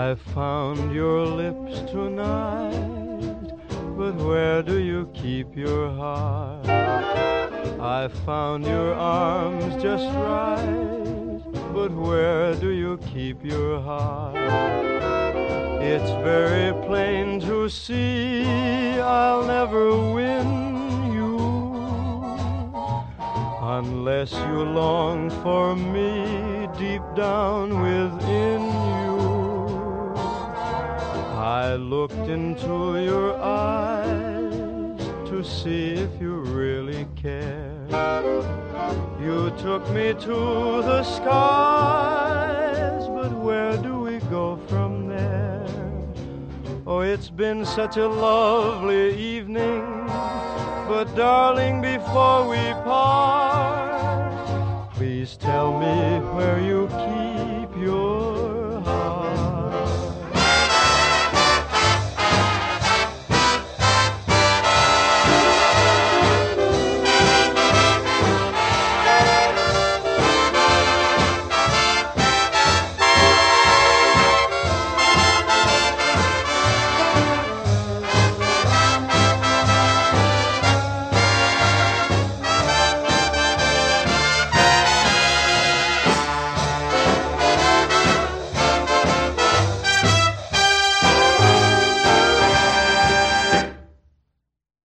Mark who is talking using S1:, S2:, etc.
S1: I found your lips tonight, but where do you keep your heart? I found your arms just right, but where do you keep your heart? It's very plain to see I'll never win you unless you long for me deep down within you. I looked into your eyes to see if you really care. You took me to the skies, but where do we go from there? Oh, it's been such a lovely evening, but darling, before we part, please tell me where you keep